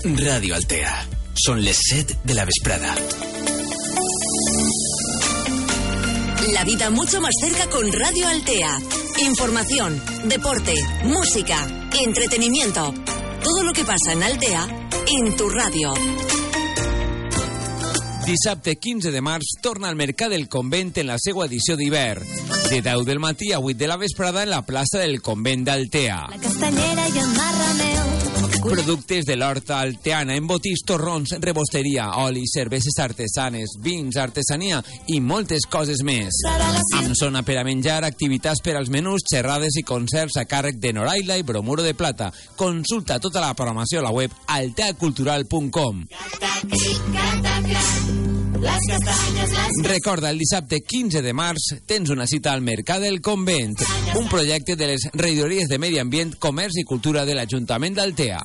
Ràdio Altea. Són les 7 de la vesprada. La vida mucho más cerca con Radio Altea. Información, deporte, música, entretenimiento. Todo lo que pasa en Altea, en tu radio. Dissabte 15 de març torna al Mercat del Convent en la seva edició d'hivern. De 10 del matí a 8 de la vesprada en la plaça del Convent d'Altea. La Castanyera i en Marrameu. Productes de l'horta alteana, embotits, torrons, rebosteria, oli, cerveses artesanes, vins, artesania i moltes coses més. Amb zona per a menjar, activitats per als menús, xerrades i concerts a càrrec de Noraila i Bromuro de Plata. Consulta tota la programació a la web alteacultural.com. Recorda, el dissabte 15 de març tens una cita al Mercat del Convent, un projecte de les regidories de Medi Ambient, Comerç i Cultura de l'Ajuntament d'Altea.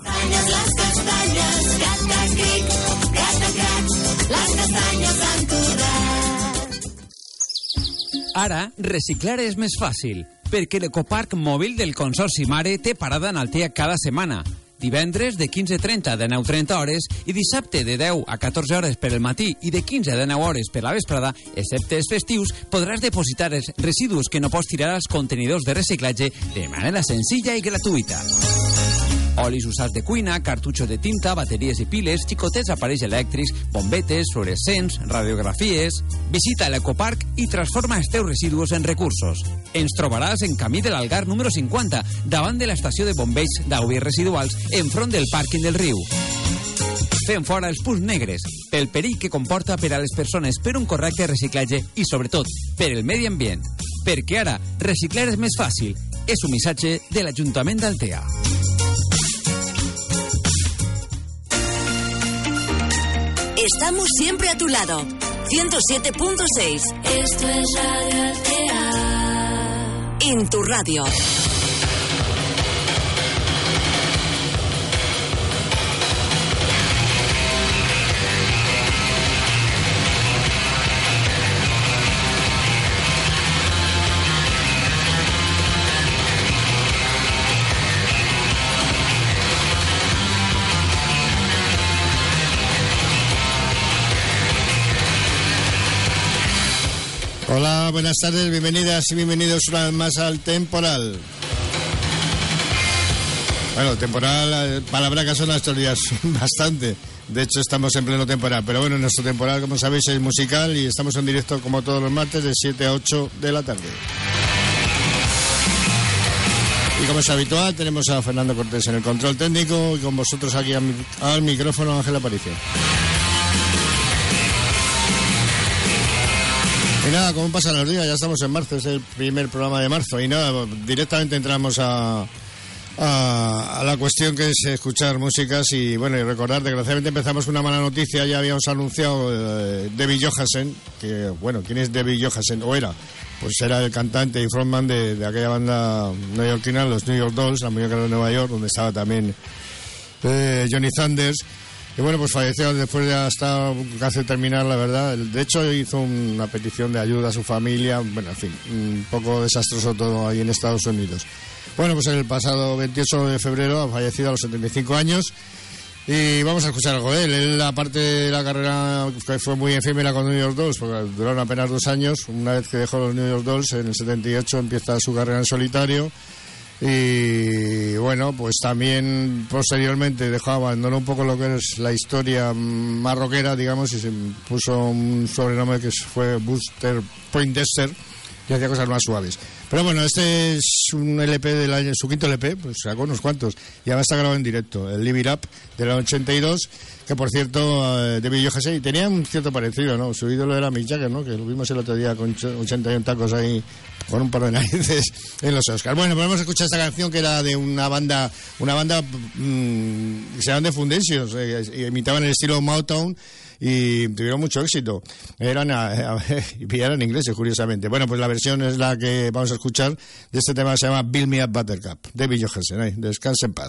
Ara, reciclar és més fàcil, perquè l'ecoparc mòbil del Consorci Mare té parada en Altea cada setmana. Divendres de 15:30 a 19:30 hores i dissabte de 10 a 14 hores per el matí i de 15 a 19 hores per la vesprada, excepte els festius, podràs depositar els residus que no pots tirar als contenidors de reciclatge de manera senzilla i gratuïta. Olis usats de cuina, cartutxos de tinta, bateries i piles, xicotets aparells elèctrics, bombetes, fluorescents, radiografies... Visita l'ecoparc i transforma els teus residus en recursos. Ens trobaràs en camí de l'Algar número 50, davant de l'estació de bombeig d'Auviers Residuals, enfront del pàrquing del riu. Fem fora els punts negres, pel perill que comporta per a les persones, per un correcte reciclatge i, sobretot, per el medi ambient. Perquè ara, reciclar és més fàcil. És un missatge de l'Ajuntament d'Altea. Estamos siempre a tu lado. 107.6. Esto es Radio Altea. En tu radio. Hola, buenas tardes, bienvenidas y bienvenidos una vez más al Temporal. Bueno, temporal, palabra que suena estos días bastante. De hecho, estamos en pleno temporal. Pero bueno, nuestro temporal, como sabéis, es musical y estamos en directo como todos los martes de 7 a 8 de la tarde. Y como es habitual, tenemos a Fernando Cortés en el control técnico y con vosotros aquí al micrófono Ángel Aparicio. Y nada, ¿cómo pasan los días? Ya estamos en marzo, es el primer programa de marzo. Y nada, directamente entramos a la cuestión que es escuchar músicas. Y bueno, y recordar, desgraciadamente empezamos con una mala noticia. Ya habíamos anunciado David Johansen, que bueno, ¿quién es David Johansen? O era, pues era el cantante y frontman de aquella banda neoyorquina, los New York Dolls, la muñeca de Nueva York, donde estaba también Johnny Thunders. Y bueno, pues falleció después de hasta casi terminar, la verdad. De hecho, hizo una petición de ayuda a su familia. Bueno, en fin, un poco desastroso todo ahí en Estados Unidos. Bueno, pues el pasado 28 de febrero ha fallecido a los 75 años. Y vamos a escuchar algo de él. Él, aparte de la carrera que fue muy efímera con New York Dolls, porque duraron apenas 2 años. Una vez que dejó los New York Dolls, en el 78 empieza su carrera en solitario. Y bueno, pues también posteriormente abandonó un poco lo que es la historia más rockera, digamos, y se puso un sobrenombre que fue Buster Poindexter, que hacía cosas más suaves. Pero bueno, este es un LP del año, su quinto LP, pues sacó unos cuantos, y además está grabado en directo, el Live It Up del 82, que por cierto, David Johansen tenía un cierto parecido, ¿no? Su ídolo era Mick Jagger, ¿no? Que lo vimos el otro día con 81 tacos ahí, con un par de narices en los Oscars. Bueno, pues vamos a escuchar esta canción que era de una banda que se llaman The Foundations, imitaban el estilo Motown, y tuvieron mucho éxito. Eran ingleses, curiosamente. Bueno, pues la versión es la que vamos a escuchar de este tema, se llama Build Me Up Buttercup, David Johansen. Ahí, descanse en paz.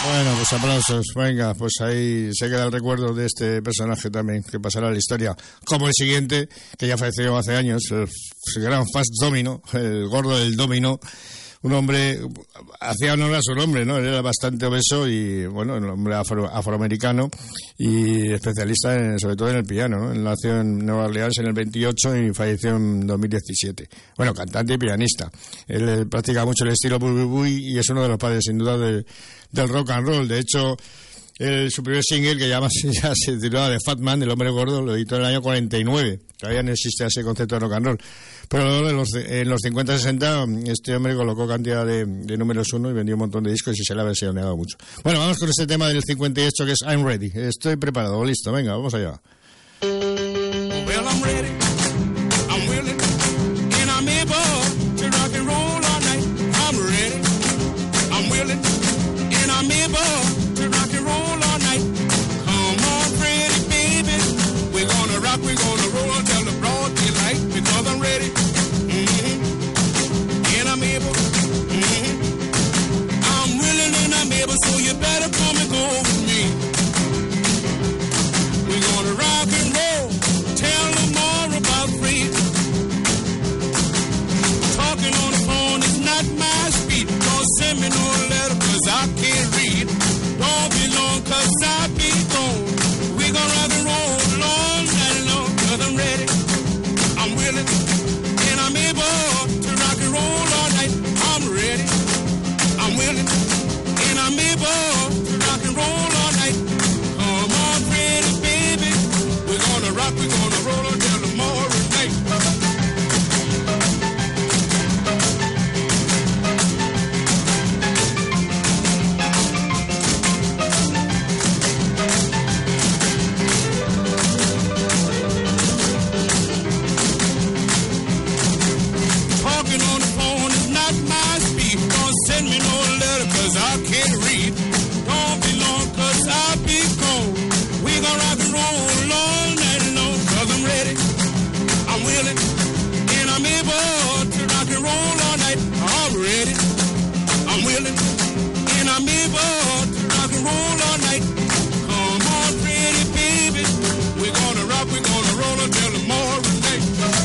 Bueno, pues aplausos. Venga, pues ahí se queda el recuerdo de este personaje también, que pasará a la historia. Como el siguiente, que ya falleció hace años, el gran Fats Domino, el gordo del domino. Un hombre, hacía honor a su nombre, ¿no? Él era bastante obeso y, bueno, un hombre afroamericano y especialista sobre todo en el piano, ¿no? Él nació en Nueva Orleans en el 28 y falleció en 2017. Bueno, cantante y pianista. Él practica mucho el estilo boogie y es uno de los padres, sin duda, del rock and roll. De hecho, su primer single, que ya se titulaba The Fat Man, el hombre gordo, lo editó en el año 49. Todavía no existe ese concepto de rock and roll. Pero en los 50-60 este hombre colocó cantidad de números 1 y vendió un montón de discos y se le ha versionado mucho. Bueno, vamos con este tema del 58 que es I'm Ready. Estoy preparado, listo, venga, vamos allá. Well, I'm ready, I'm willing, and I'm able to rock and roll all night. I'm ready, I'm willing, and I'm able to rock and roll all night. Come on, pretty baby, we're gonna rock, we're gonna roll until the broad daylight, because I'm ready, and I'm able, I'm willing and I'm able, so you better come and go with me. We're gonna rock and roll, tell them more about free. Talking on the phone is not my speed. Don't send me no letter, cause I can't read. Don't be long, cause I be gone. We gon' rock and roll all night long, cause I'm ready, I'm willing, and I'm able to rock and roll all night. I'm ready, I'm willing, and I'm able to rock and roll all night. Come on, pretty baby, we're gonna rock, we're gonna roll until tomorrow night. Talking on the phone is not my speed. Don't send me no letter, cause I can't read. Don't be long, cause I'll be gone. We gon' rock and roll all night long, cause I'm ready, I'm willing, and I'm able to rock and roll all night. I'm ready, I'm willing, and I'm able to rock and roll all night. Come on, pretty baby, we're gonna rock, we're gonna roll until tomorrow night.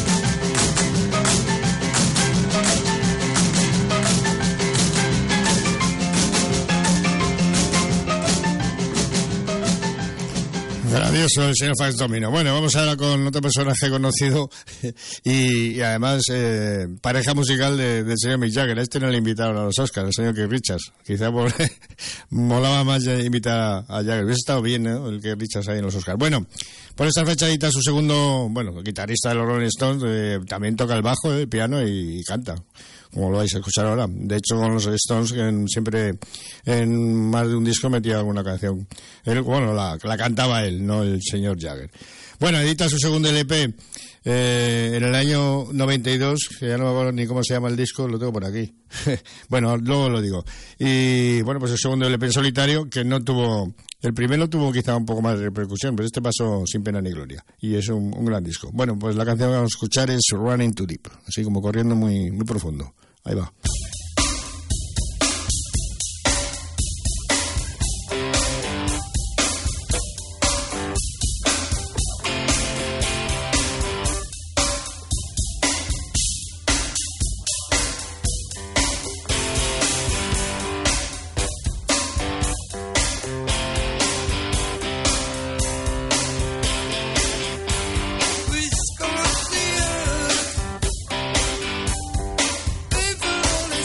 Grandioso el señor Fats Domino. Bueno, vamos ahora con otro personaje conocido y además pareja musical del señor Mick Jagger. A este no le invitaron a los Oscars, el señor Keith Richards. Quizá por molaba más invitar a Jagger. Hubiese estado bien, ¿no? El Keith Richards ahí en los Oscars. Bueno, por esta fecha edita su segundo, guitarrista de los Rolling Stones, también toca el bajo, el piano y canta, como lo vais a escuchar ahora. De hecho, con los Stones, siempre en más de un disco metía alguna canción. La cantaba él, no el señor Jagger. Bueno, edita su segundo LP en el año 92, que ya no me acuerdo ni cómo se llama el disco, lo tengo por aquí. Bueno, luego lo digo. Y bueno, pues el segundo LP en solitario, que no tuvo... El primero tuvo quizá un poco más de repercusión, pero este pasó sin pena ni gloria. Y es un gran disco. Bueno, pues la canción que vamos a escuchar es Running Too Deep, así como corriendo muy, muy profundo. Ahí va. We're gonna see us.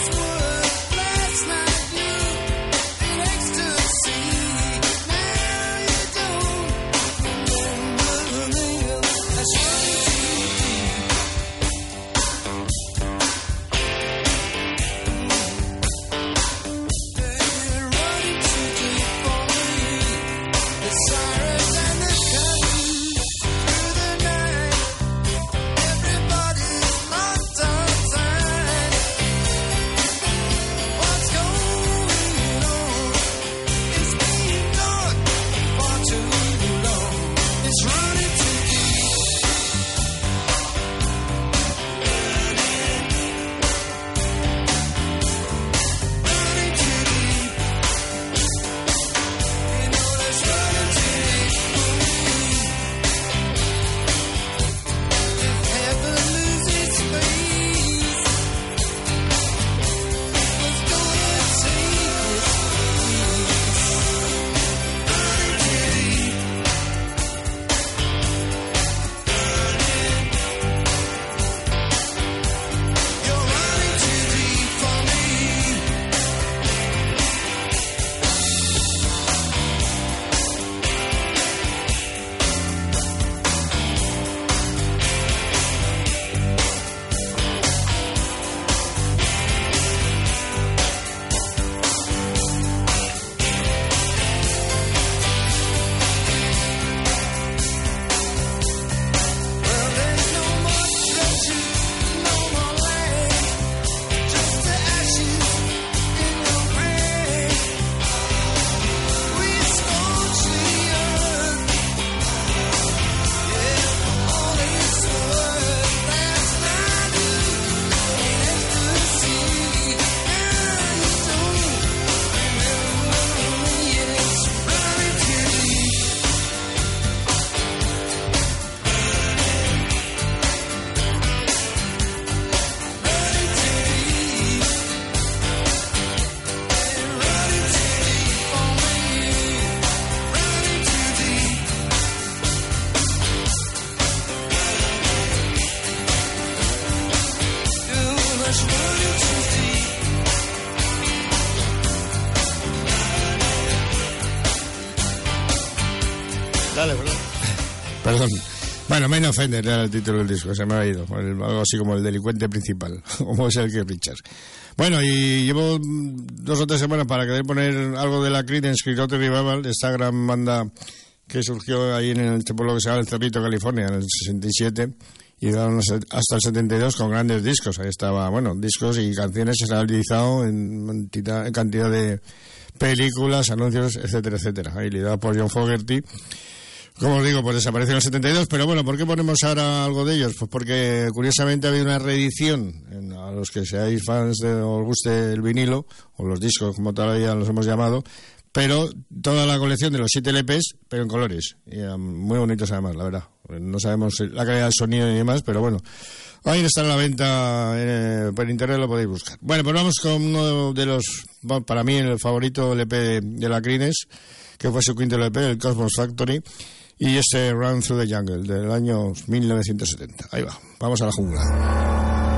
Perdón. Bueno, Men Offender era el título del disco, se me ha ido. Algo así como el delincuente principal, como es el que Richards. Bueno, y llevo 2 o 3 semanas para querer poner algo de la Creedence Clearwater Revival, esta gran banda que surgió ahí en este pueblo que se llama El Cerrito, California, en el 67, y llegaron hasta el 72 con grandes discos. Ahí estaba, bueno, discos y canciones que se han utilizado en cantidad de películas, anuncios, etcétera, etcétera. Ahí liderado por John Fogerty. Como os digo, pues desapareció en el 72, pero bueno, ¿por qué ponemos ahora algo de ellos? Pues porque curiosamente ha habido una reedición, a los que seáis fans o os guste el vinilo, o los discos como todavía los hemos llamado, pero toda la colección de los 7 LPs, pero en colores, y muy bonitos además, la verdad. No sabemos la calidad del sonido y demás, pero bueno, ahí está en la venta por internet, lo podéis buscar. Bueno, pues vamos con uno de los, para mí el favorito LP de la Creedence, que fue su quinto LP, el Cosmos Factory, y este Run Through the Jungle del año 1970. Ahí va, vamos a la jungla.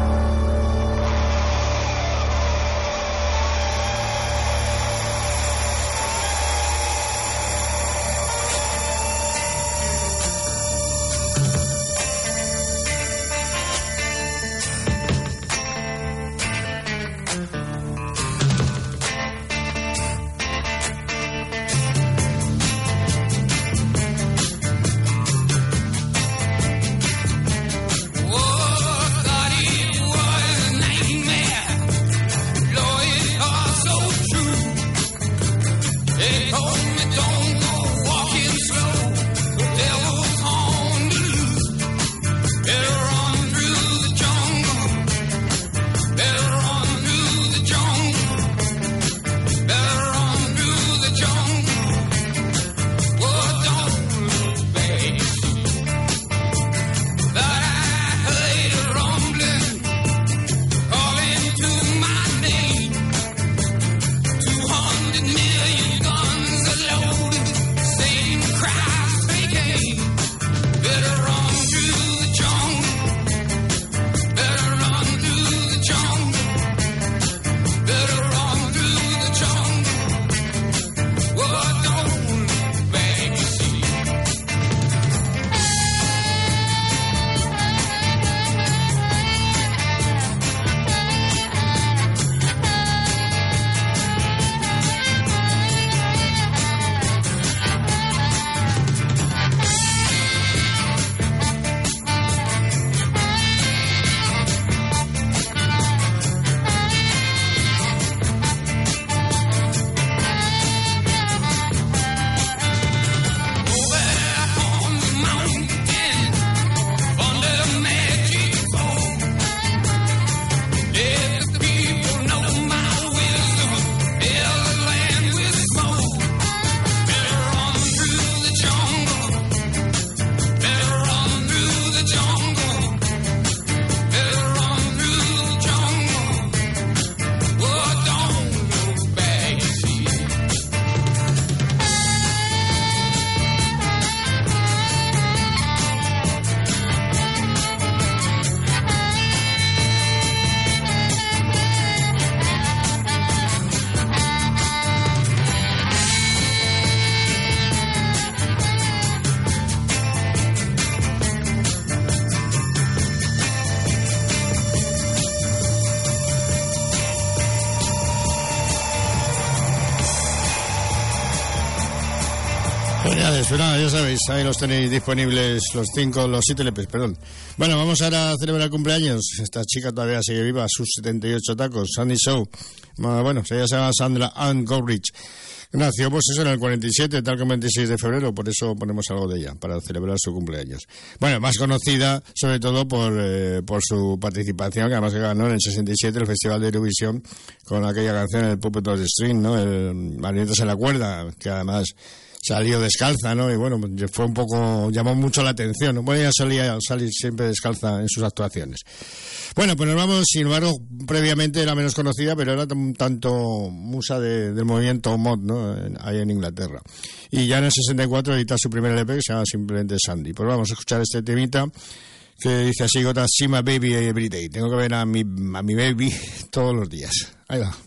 Pues nada, ya sabéis, ahí los tenéis disponibles los 7 LPs, perdón. Bueno, vamos ahora a celebrar cumpleaños. Esta chica todavía sigue viva, sus 78 tacos, Sandy Shaw. Bueno, ella se llama Sandra Ann Goldrich. Nació, pues eso, en el 47, tal como el 26 de febrero, por eso ponemos algo de ella, para celebrar su cumpleaños. Bueno, más conocida, sobre todo, por su participación, que además ganó en el 67 el Festival de Eurovisión, con aquella canción, el Puppet of the String, ¿no? El Marionetas en la cuerda, que además salió descalza, ¿no? Y bueno, fue un poco, llamó mucho la atención, ¿no? Bueno, ella solía salir siempre descalza en sus actuaciones. Bueno, pues nos vamos, sin embargo, previamente era menos conocida, pero era tanto musa del movimiento mod, ¿no? Ahí en Inglaterra. Y ya en el 64 edita su primer LP, que se llama simplemente Sandy. Pues vamos a escuchar este temita que dice así: "Gotta see my baby every day". Tengo que ver a mi baby todos los días. Ahí va.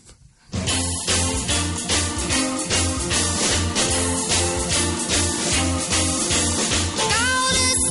All this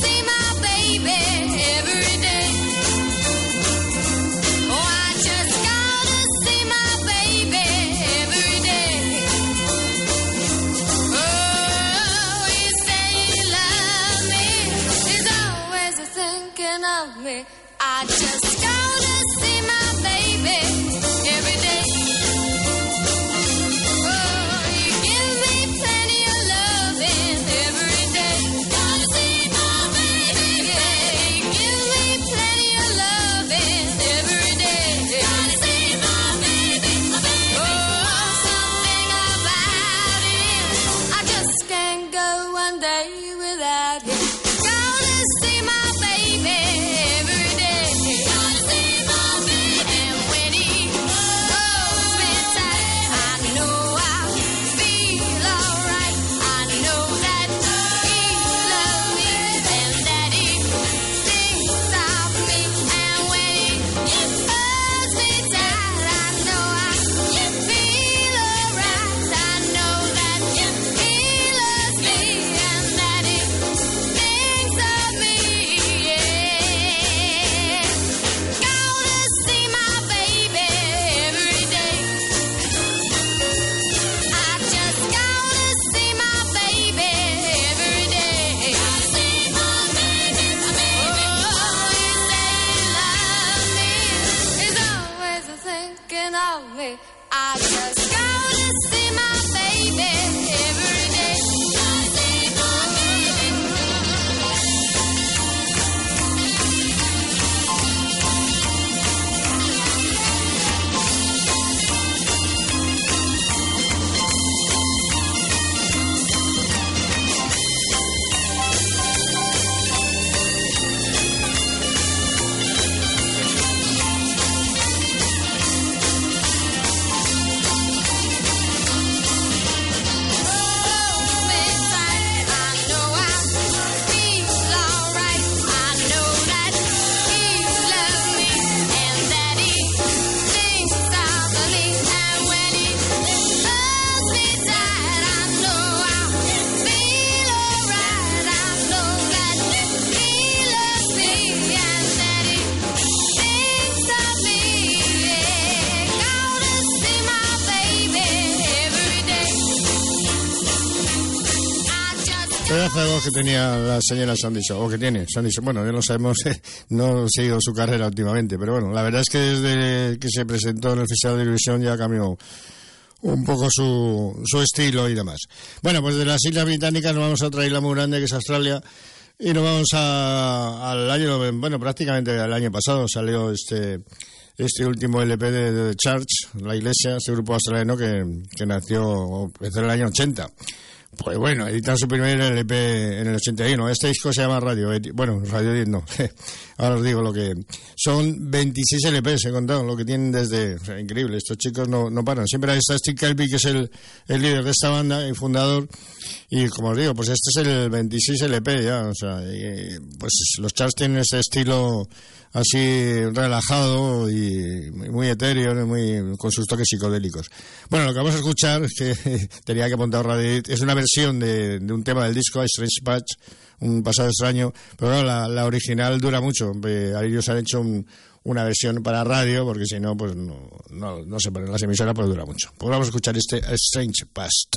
Que tenía la señora Sandy Shaw, o que tiene Sandy Shaw. Bueno, ya lo sabemos, no he seguido su carrera últimamente, pero bueno, la verdad es que desde que se presentó en el Festival de Eurovisión ya cambió un poco su estilo y demás. Bueno, pues de las Islas Británicas nos vamos a otra isla muy grande que es Australia y nos vamos al año, bueno, prácticamente al año pasado salió este último LP de The Church, la iglesia, este grupo australiano que nació en el año 80. Pues bueno, editan su primer LP en el 81. Este disco se llama Radio 10, no. Ahora os digo lo que... Son 26 LPs, he contado, lo que tienen desde... O sea, increíble, estos chicos no paran. Siempre está Steve Kelby, que es el líder de esta banda, el fundador. Y como os digo, pues este es el 26 LP ya. O sea, pues los Charts tienen ese estilo así relajado y muy etéreo, con sus toques psicodélicos. Bueno, lo que vamos a escuchar, es que tenía que apuntar Radio 10, es una versión de un tema del disco, Strange Patch, un pasado extraño, pero claro, la original dura mucho. Ellos han hecho una versión para radio, porque si no, pues no se ponen las emisoras, pues dura mucho. Pues vamos a escuchar este Strange Past.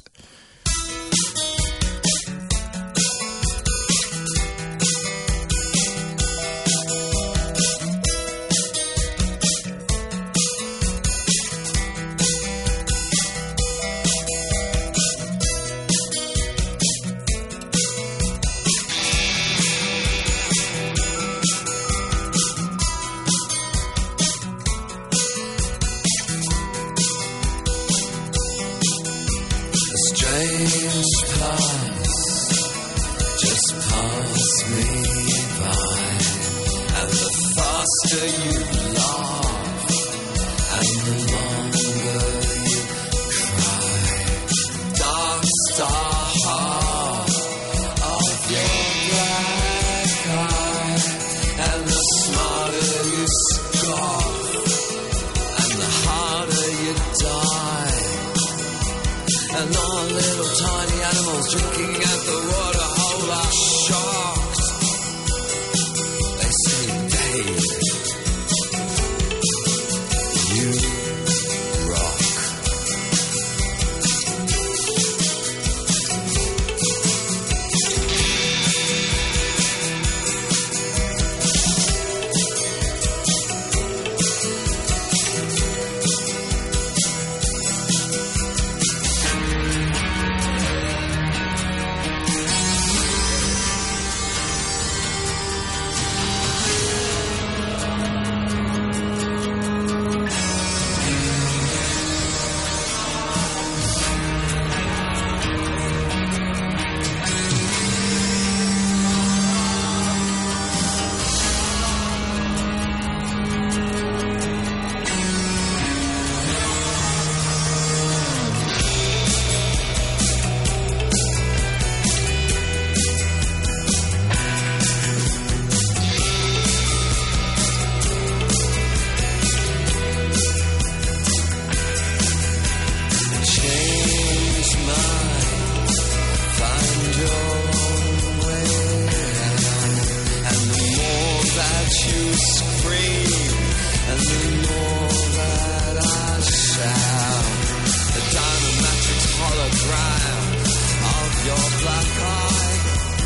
your black eye.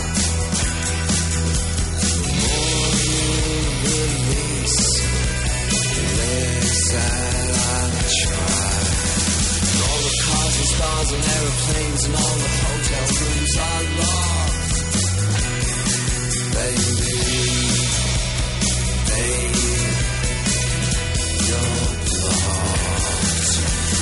The more you release, less that I try. And all the cars and stars and aeroplanes and all the hotel rooms are lost, baby, baby, you're lost.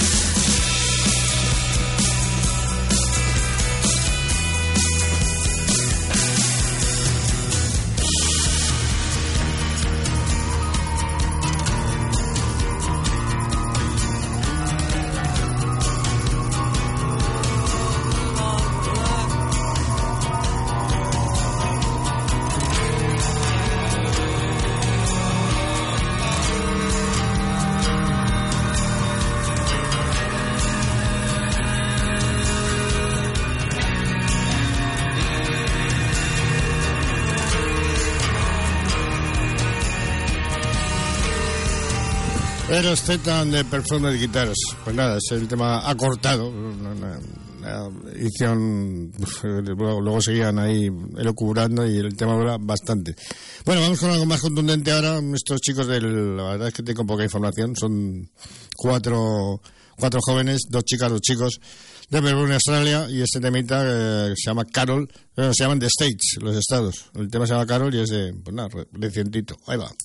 Eros Z de Performed Guitars. Pues nada, es el tema acortado, una edición. Luego seguían ahí elucubrando y el tema dura bastante. Bueno, vamos con algo más contundente ahora. Estos chicos la verdad es que tengo poca información. Son cuatro jóvenes, 2 chicas, 2 chicos de Melbourne, Australia, y este temita se llama Carol. Bueno, se llaman The States, los estados. El tema se llama Carol y es de, pues nada, recientito. Ahí va.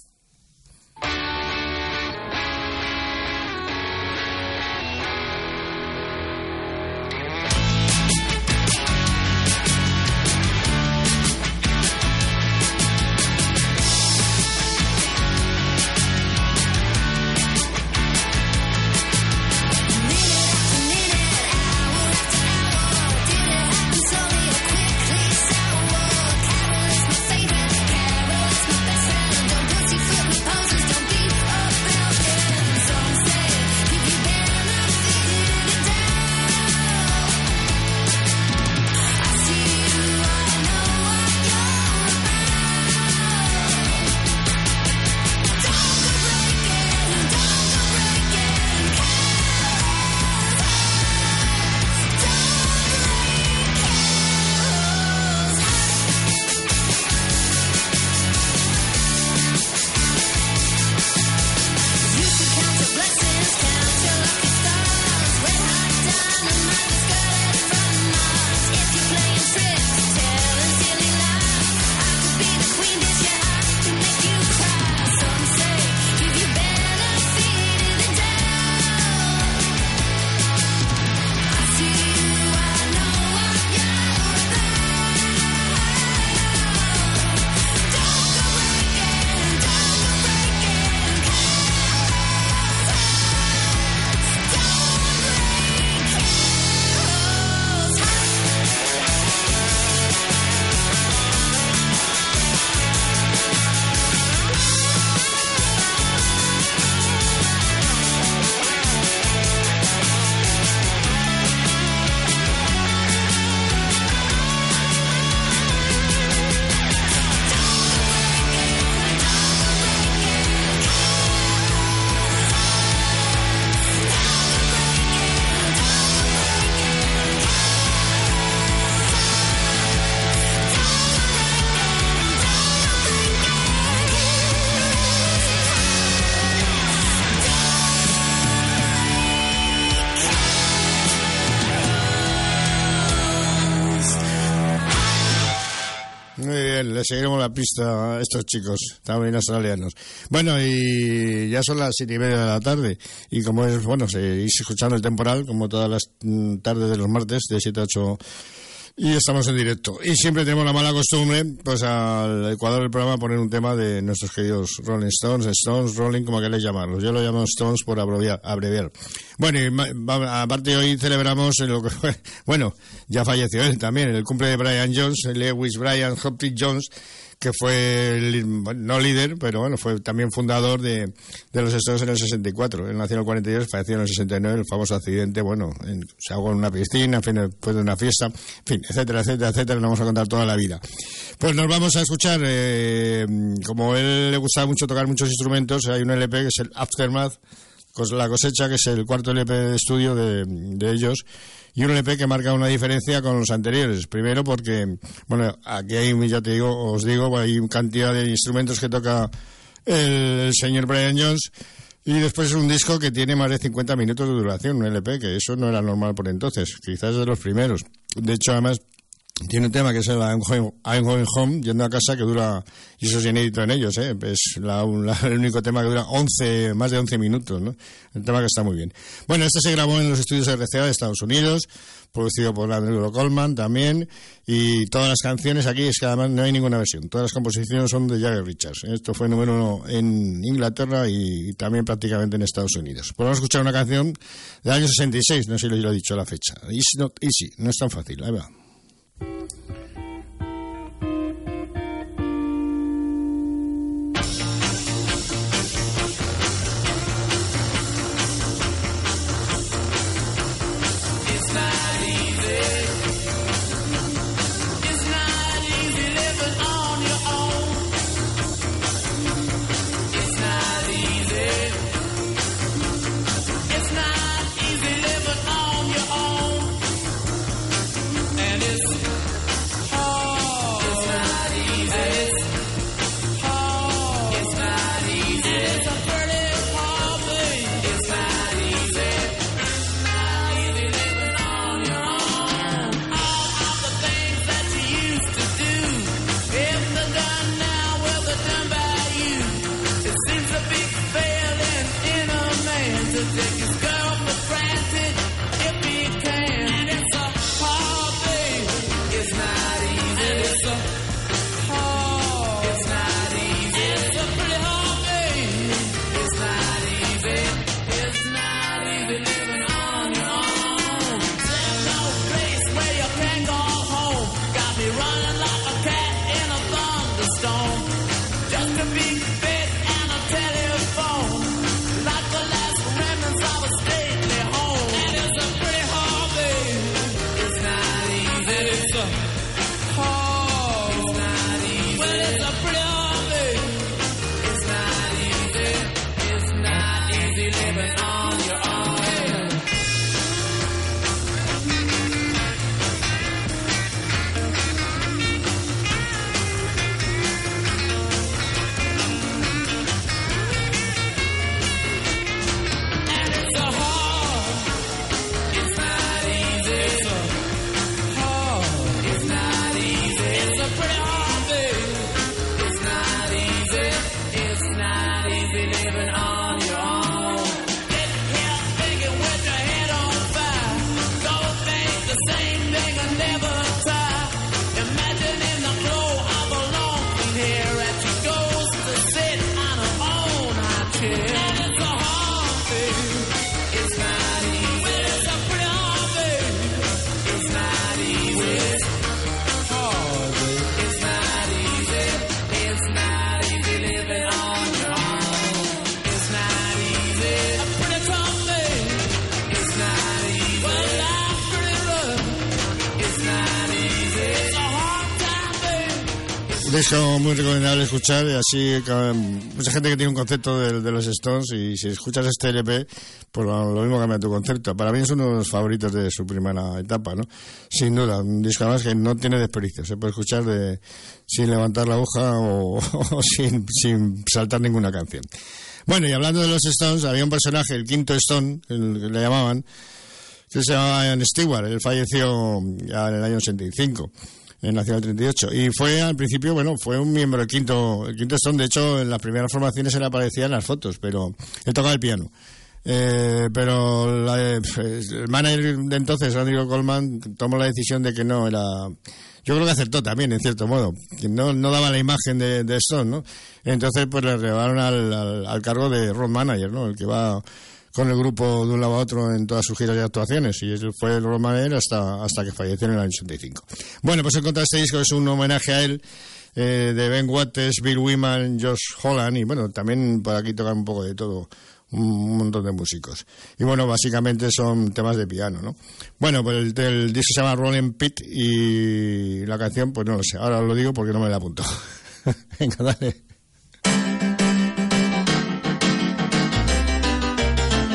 Le seguiremos la pista a estos chicos también australianos. Bueno, y ya son las 7:30 de la tarde, y como es, bueno, seguís escuchando el temporal como todas las tardes de los martes de 7 a 8, y estamos en directo, y siempre tenemos la mala costumbre, pues al ecuador del programa, poner un tema de nuestros queridos Rolling Stones, Rolling, como queréis llamarlos. Yo lo llamo Stones por abreviar. Bueno, y aparte hoy celebramos lo que fue, bueno, ya falleció él también, el cumple de Brian Jones, Lewis Brian Hopkins Jones, que fue no líder, pero bueno, fue también fundador de los Stones en el 64. Él nació en el 42, falleció en el 69, el famoso accidente, bueno, se ahogó en una piscina, en fin, después de una fiesta, en fin, etcétera, lo vamos a contar toda la vida. Pues nos vamos a escuchar, como a él le gustaba mucho tocar muchos instrumentos, hay un LP que es el Aftermath La Cosecha, que es el cuarto LP de estudio de ellos, y un LP que marca una diferencia con los anteriores. Primero porque, bueno, aquí hay, ya te digo, os digo, hay cantidad de instrumentos que toca el señor Brian Jones, y después es un disco que tiene más de 50 minutos de duración, un LP, que eso no era normal por entonces, quizás es de los primeros. De hecho, además, tiene un tema que es el I'm Going Home, yendo a casa, que dura, y eso es inédito en ellos, es el único tema que dura más de 11 minutos, ¿no? El tema que está muy bien. Bueno, este se grabó en los estudios RCA de Estados Unidos, producido por Andrew Coleman también, y todas las canciones aquí, es que además no hay ninguna versión, todas las composiciones son de Jagger Richards. Esto fue número 1 en Inglaterra y también prácticamente en Estados Unidos. Pues vamos a escuchar una canción del año 66, no sé si lo he dicho la fecha. It's not easy, no es tan fácil, ahí va. Disco muy recomendable escuchar, y así mucha gente que tiene un concepto de los Stones, y si escuchas este LP, pues lo mismo cambia tu concepto. Para mí es uno de los favoritos de su primera etapa, ¿no? Sin duda, un disco además que no tiene desperdicio, se puede escuchar sin levantar la hoja o sin saltar ninguna canción. Bueno, y hablando de los Stones, había un personaje, el quinto Stone, el que le llamaban, que se llamaba Ian Stewart. Él falleció ya en el año 85. Nació en el 38, y fue al principio, bueno, fue un miembro del quinto Stone. De hecho, en las primeras formaciones él aparecía en las fotos, pero él tocaba el piano. Pero el manager de entonces, Andrew Coleman, tomó la decisión de que no era... Yo creo que acertó también, en cierto modo, que no daba la imagen de Stone, ¿no? Entonces, pues le relevaron al cargo de road manager, ¿no? El que va con el grupo de un lado a otro en todas sus giras y actuaciones, y él fue el road manager hasta que falleció en el año 85. Bueno, pues he encontrado este disco, es un homenaje a él, de Ben Wattes, Bill Wyman, Josh Holland, y bueno, también por aquí tocan un poco de todo, un montón de músicos. Y bueno, básicamente son temas de piano, ¿no? Bueno, pues el disco se llama Rolling Pit, y la canción, pues no lo sé, ahora lo digo porque no me la apunto. Venga, dale.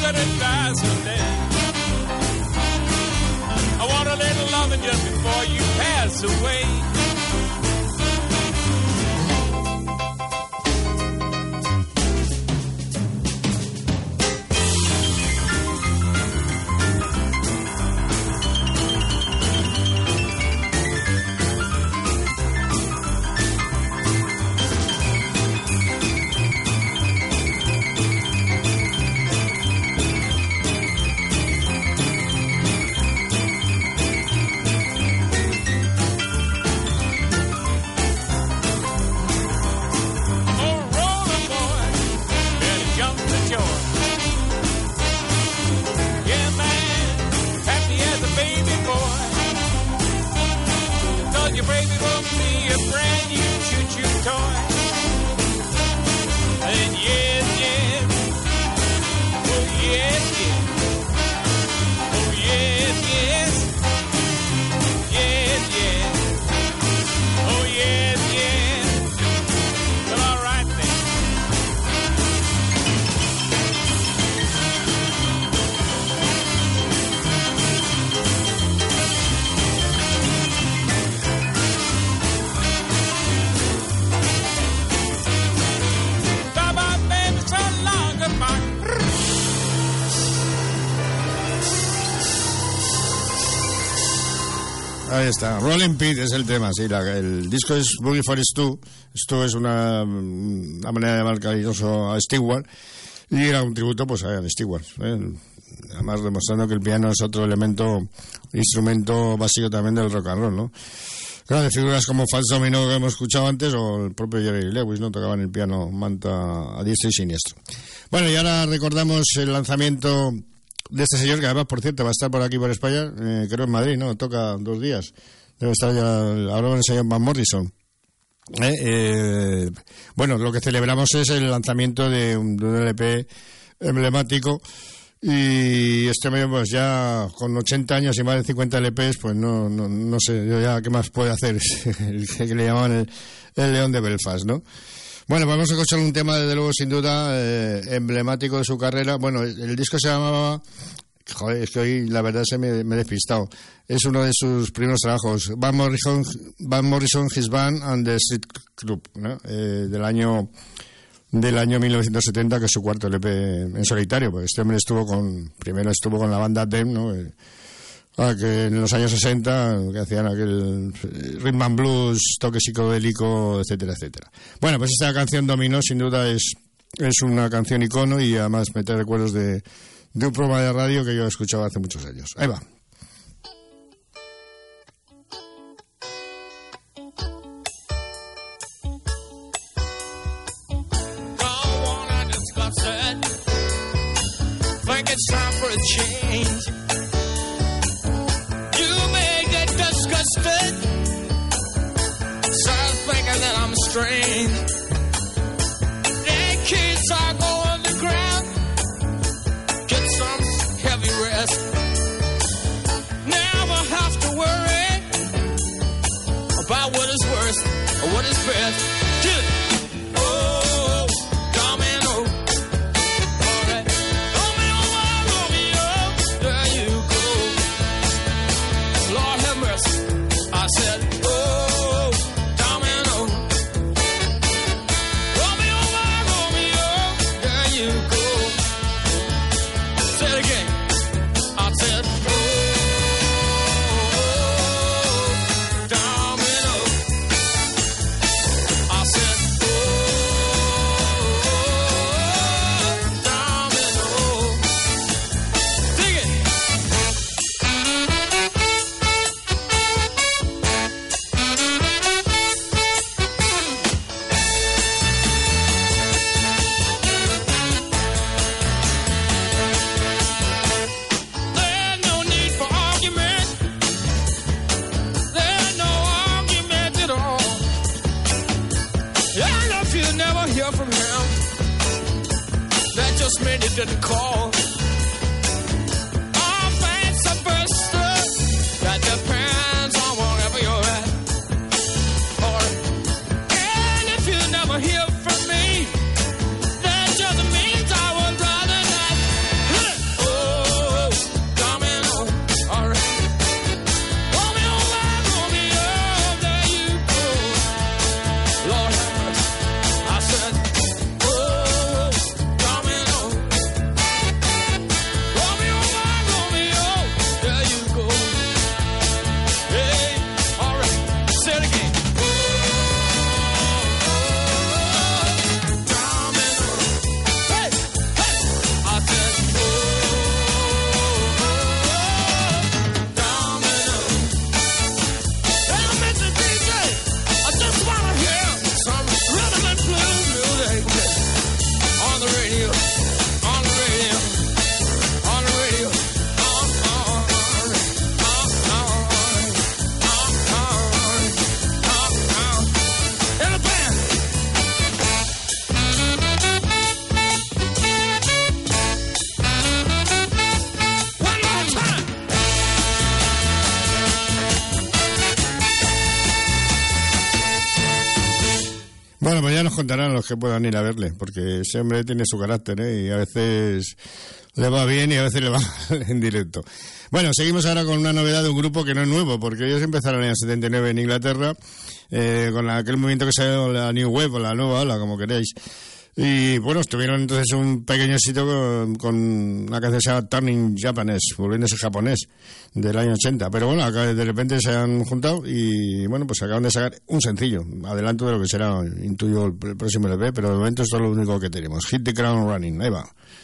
30 a day. I want a little loving just before you pass away. Ahí está, Rolling Pete es el tema, sí, el disco es Boogie for Stu. Stu es una manera de llamar cariñoso a Stewart, y era un tributo pues a Stewart, además demostrando que el piano es otro instrumento básico también del rock and roll, ¿no? Grandes figuras como Fats Domino que hemos escuchado antes, o el propio Jerry Lewis, ¿no? Tocaban el piano manta a diestro y siniestro. Bueno, y ahora recordamos el lanzamiento de este señor, que además, por cierto, va a estar por aquí, por España, creo en Madrid, ¿no? Toca 2 días. Debe estar ya ahora con el señor Van Morrison. Bueno, lo que celebramos es el lanzamiento de un LP emblemático, y este medio, pues ya con 80 años y más de 50 LPs, pues no sé yo ya qué más puede hacer, el que le llamaban el León de Belfast, ¿no? Bueno, vamos a escuchar un tema, desde luego, sin duda, emblemático de su carrera. Bueno, el disco se llamaba... Joder, es que hoy la verdad me he despistado. Es uno de sus primeros trabajos, Van Morrison, His Band and the Street Club, ¿no? del año 1970, que es su cuarto LP en solitario, porque este hombre primero estuvo con la banda Dem, ¿no? Que en los años 60, que hacían aquel rhythm and blues, toque psicodélico, etcétera, etcétera. Bueno, pues esta canción Dominó, sin duda, es una canción icono, y además me trae recuerdos de un programa de radio que yo escuchaba hace muchos años. Ahí va. Strange. The kids are going to ground. Get some heavy rest. Never have to worry about what is worst or what is best. Oh, domino. All right. Romeo, Romeo, there you go. Lord have mercy. I said, didn't call. All thanks are buster. That depends on wherever you're at. And if you never hear from me, that just means I would rather not. contarán los que puedan ir a verle, porque ese hombre tiene su carácter, y a veces le va bien y a veces le va mal en directo. Bueno, seguimos ahora con una novedad de un grupo que no es nuevo, porque ellos empezaron en el 79 en Inglaterra, con aquel movimiento que se llama la New Wave, o la nueva ola, como queréis. Y bueno, tuvieron entonces un pequeño éxito con una canción que se llama Turning Japanese, volviéndose japonés, del año 80. Pero bueno, acá de repente se han juntado y bueno, pues acaban de sacar un sencillo, adelanto de lo que será, intuyo, el próximo LP, pero de momento esto es lo único que tenemos. Hit the Ground Running, ahí va.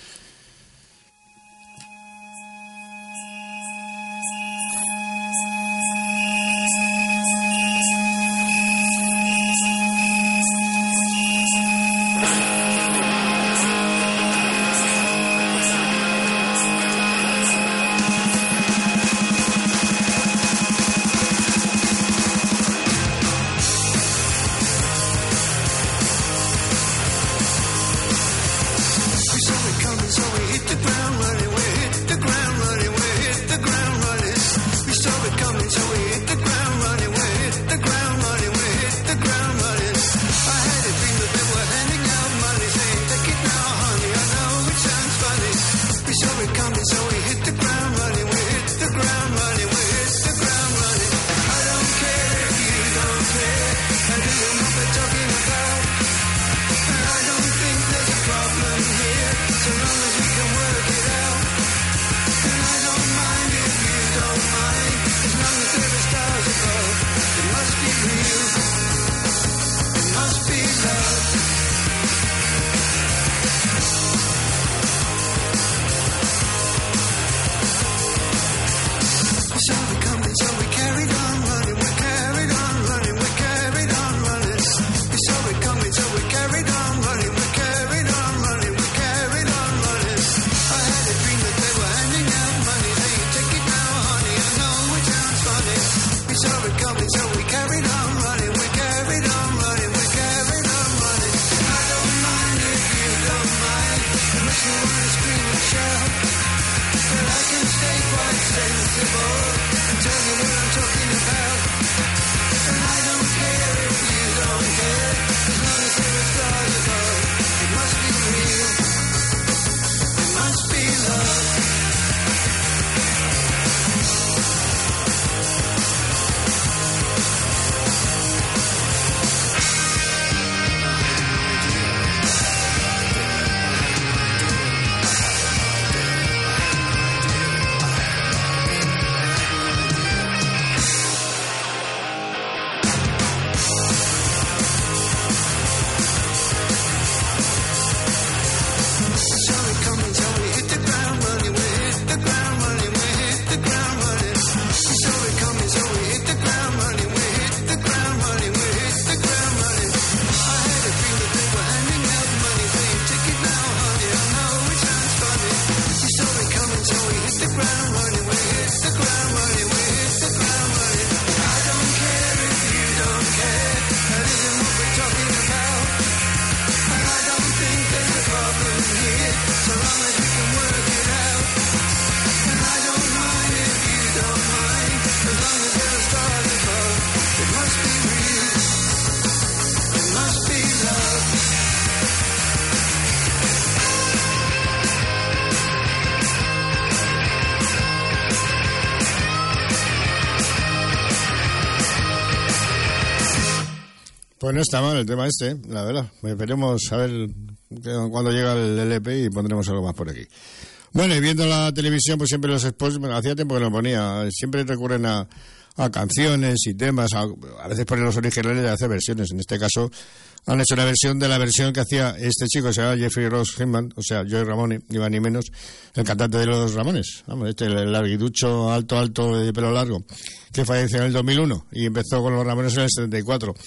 Pues no está mal el tema este, la verdad. Esperemos a ver cuando llega el LP y pondremos algo más por aquí. Bueno, y viendo la televisión, pues siempre los spots, hacía tiempo que lo ponía, siempre recurren a canciones y temas, a veces ponen los originales y hacer versiones. En este caso han hecho una versión de la versión que hacía este chico, se llama Jeffrey Ross Hinman, o sea, Joey Ramone, ni más ni menos, el cantante de los Ramones, vamos, el larguiducho, alto, de pelo largo, que falleció en el 2001 y empezó con los Ramones en el 74.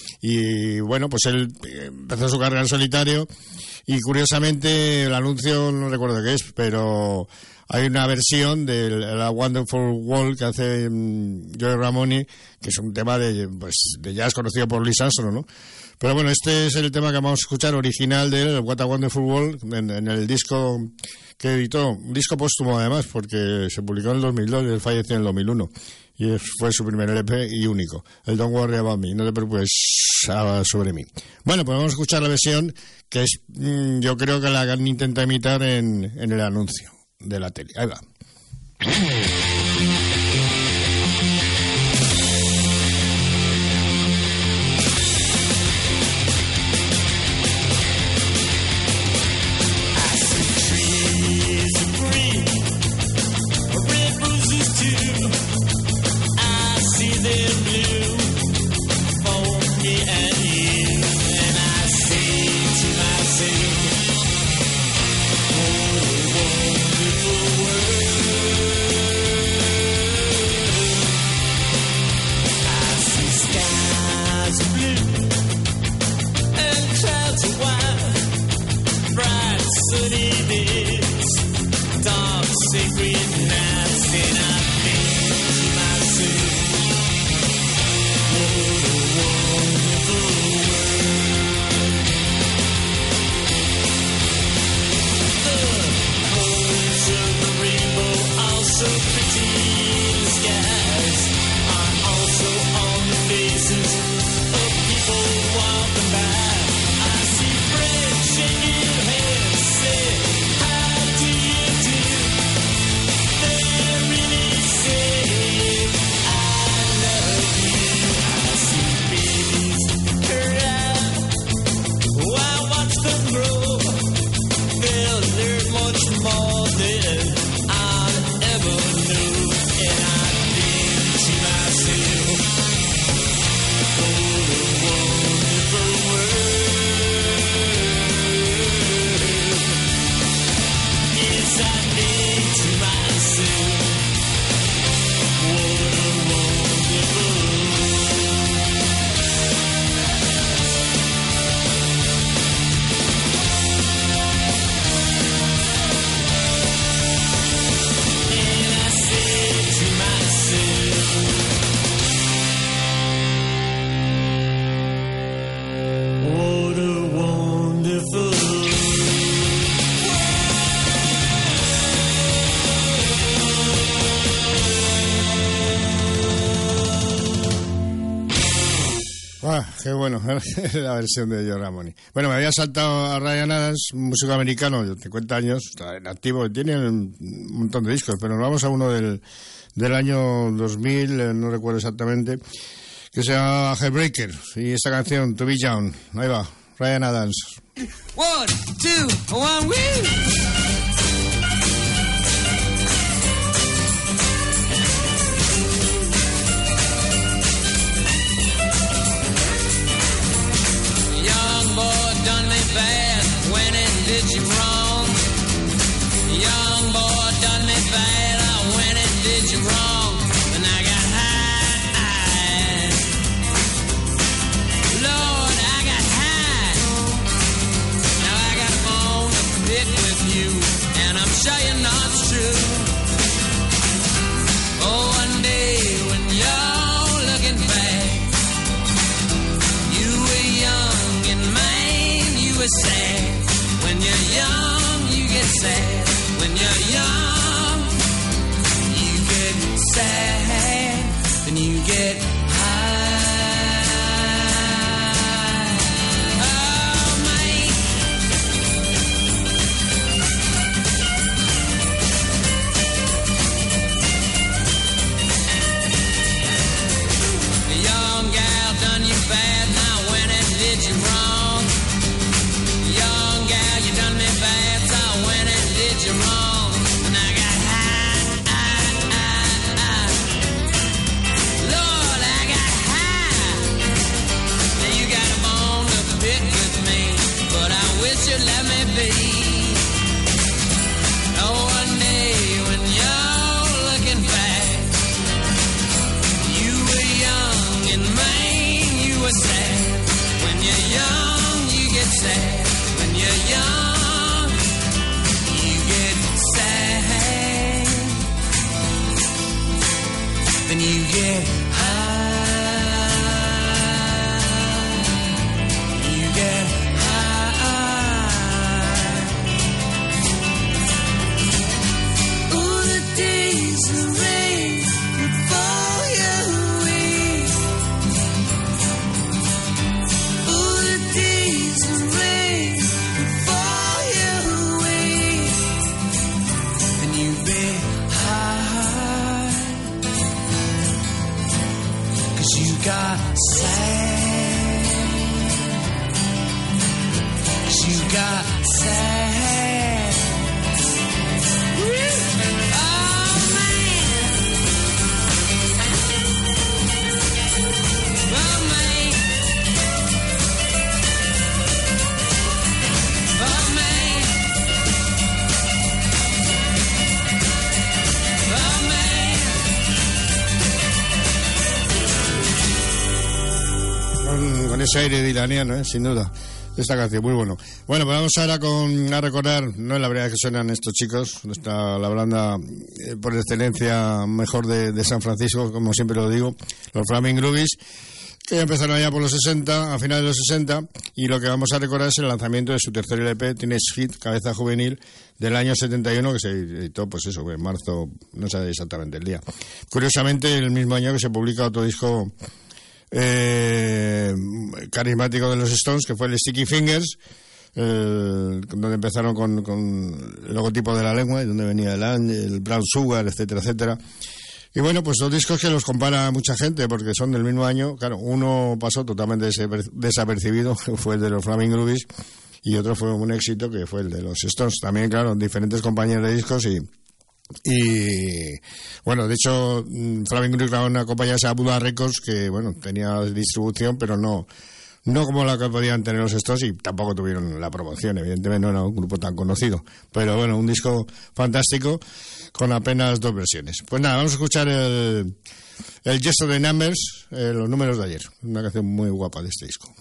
Y bueno, pues él empezó su carrera en solitario y curiosamente el anuncio no recuerdo qué es, pero hay una versión de la Wonderful World que hace Joey Ramone, que es un tema de jazz conocido por Louis Armstrong, ¿no? Pero bueno, este es el tema que vamos a escuchar, original de él, What a Wonderful World, en el disco que editó, un disco póstumo además, porque se publicó en el 2002 y él falleció en el 2001. y fue su primer LP y único, el Don't Worry About Me, no te preocupes sobre mí. Bueno, pues vamos a escuchar la versión que es, yo creo que la han intentado imitar en el anuncio de la tele. Ahí va. Qué bueno, la versión de Joe Ramone. Bueno, me había saltado a Ryan Adams, un músico americano de 50 años, está en activo, tiene un montón de discos, pero nos vamos a uno del año 2000, no recuerdo exactamente, que se llama Heartbreaker, y esta canción, To Be Young. Ahí va, Ryan Adams. 1, 2, 1, woo! Did you wrong? Young boy done me bad. I went and did you wrong, and I got high. Lord, I got high. Now I got a bone to pick with you, and I'm sure you know it's true. Oh, one day when you're looking back, you were young and man, you were sad. When you're young, you get sad. When you're young, you get sad. Then you get high. Oh, man. The young gal done you bad. Now when it did you wrong. Young gal, you done me bad, so I went and did you wrong, and I got high. Lord, I got high. Now you got a bone to pick with me, but I wish you'd let me be. Oh, one day when you're looking back, you were young and man, you were sad. When you're young, you get sad. When you're young, you get sad. Then you get high. You get high. Ooh, the days of rain would fall. you got sad. Oh man, oh man, oh man, oh man. Con ese aire dilaniano, sin duda. Esta canción, muy bueno. Bueno, pues vamos ahora a recordar, no es la verdad que suenan estos chicos, la banda por excelencia mejor de San Francisco, como siempre lo digo, los Flaming Groovies, que ya empezaron allá por los 60, a finales de los 60, y lo que vamos a recordar es el lanzamiento de su tercer LP, Teenage Hit, Cabeza Juvenil, del año 71, que se editó, pues eso, en marzo, no sé exactamente el día. Curiosamente, el mismo año que se publica otro disco carismático de los Stones, que fue el Sticky Fingers, donde empezaron con el logotipo de la lengua y donde venía el Brown Sugar, etcétera, etcétera. Y bueno, pues los discos que los compara mucha gente porque son del mismo año. Claro, uno pasó totalmente desapercibido, fue el de los Flaming Groovies, y otro fue un éxito que fue el de los Stones. También, claro, diferentes compañías de discos y bueno, de hecho, Flaming Groovies grabó una compañía que se llama Buddha Records, que bueno, tenía distribución, pero no como la que podían tener los Stones, y tampoco tuvieron la promoción, evidentemente no era un grupo tan conocido, pero bueno, un disco fantástico con apenas 2 versiones. Pues nada, vamos a escuchar el Yesterday Numbers, los números de ayer, una canción muy guapa de este disco.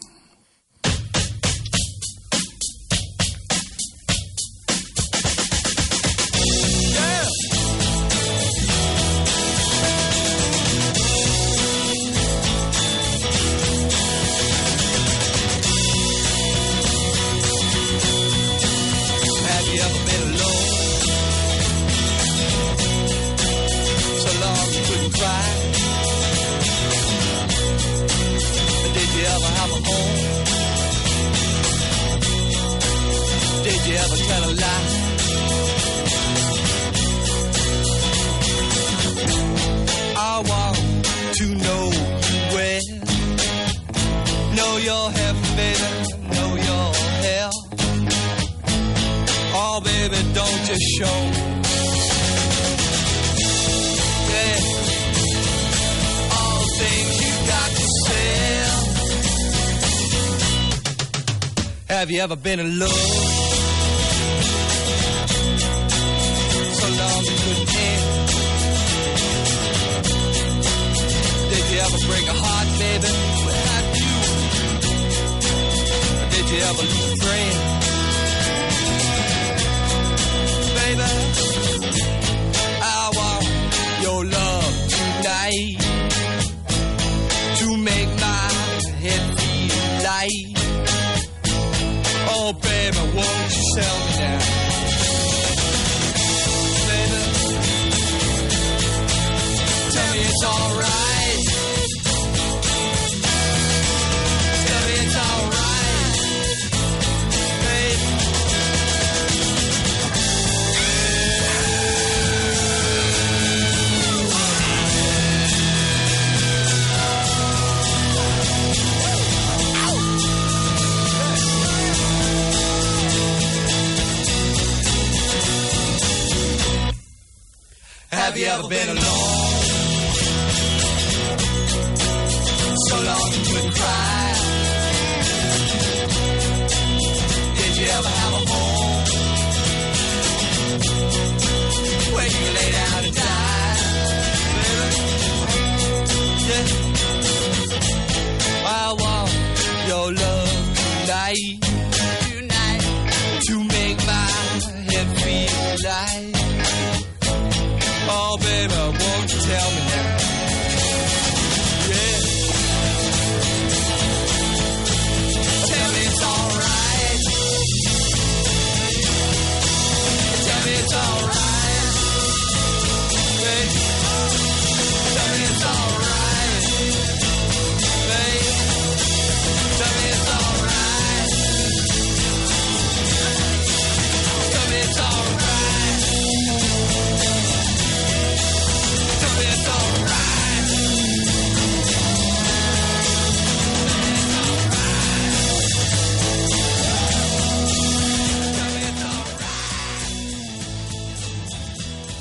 Have you ever been in love? So long you couldn't end. Did you ever break a heart, baby? Without you? Or did you ever lose a friend? Baby, I want your love tonight to make my head feel light. Oh, baby, won't you sell me down? Baby, tell me it's alright. Tell me it's alright, baby. Have you ever been alone? So long you couldn't cry. Did you ever have a home where you can lay down and die? Baby, yeah. I want your love tonight to make my head feel light. Oh, baby, won't you tell me now? Yeah.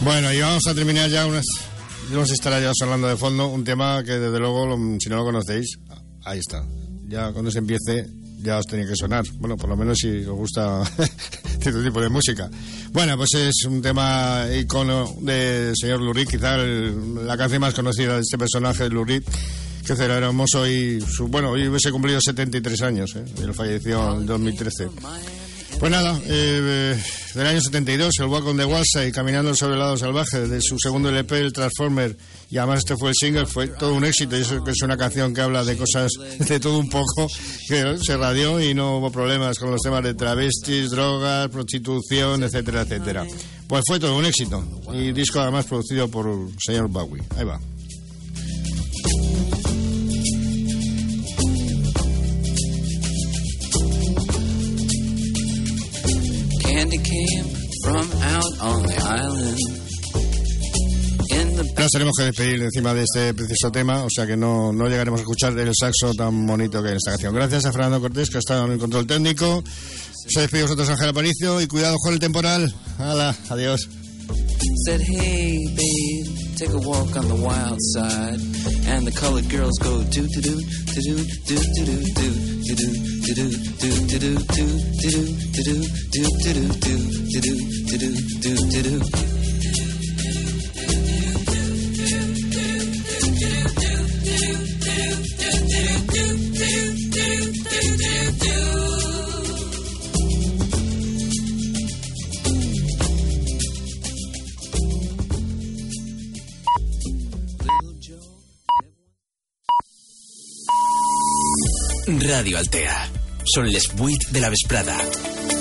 Bueno, y vamos a terminar ya nos estará ya sonando de fondo un tema que desde luego, si no lo conocéis, ahí está. Ya cuando se empiece ya os tenía que sonar. Bueno, por lo menos si os gusta cierto tipo de música. Bueno, pues es un tema icono del señor Lou Reed, quizá la canción más conocida de este personaje de Lou Reed, que era hermoso y hoy hubiese cumplido 73 años, él falleció en 2013. Pues nada, del año 72, el Walk on the Wild Side, Caminando sobre el lado salvaje, de su segundo LP, el Transformer, y además este fue el single, fue todo un éxito, y eso que es una canción que habla de cosas, de todo un poco, que se radió y no hubo problemas con los temas de travestis, drogas, prostitución, etcétera, etcétera. Pues fue todo un éxito, y disco además producido por el señor Bowie. Ahí va. Candy came from out on the island. Nos tenemos que despedir encima de este preciso tema, o sea que no llegaremos a escuchar el saxo tan bonito que hay en esta canción. Gracias a Fernando Cortés, que ha estado en el control técnico. Se despide vosotros, Ángel Aparicio, y cuidado con el temporal. ¡Hala! Adiós. Said, hey, babe, take a walk on the wild side. And the colored girls go do-do-do, do-do, do-do-do, do-do-do, do-do, do-do-do, do-do-do, do-do-do, do-do-do, do-do-do. Radio Altea. Són les 8 de la vesprada.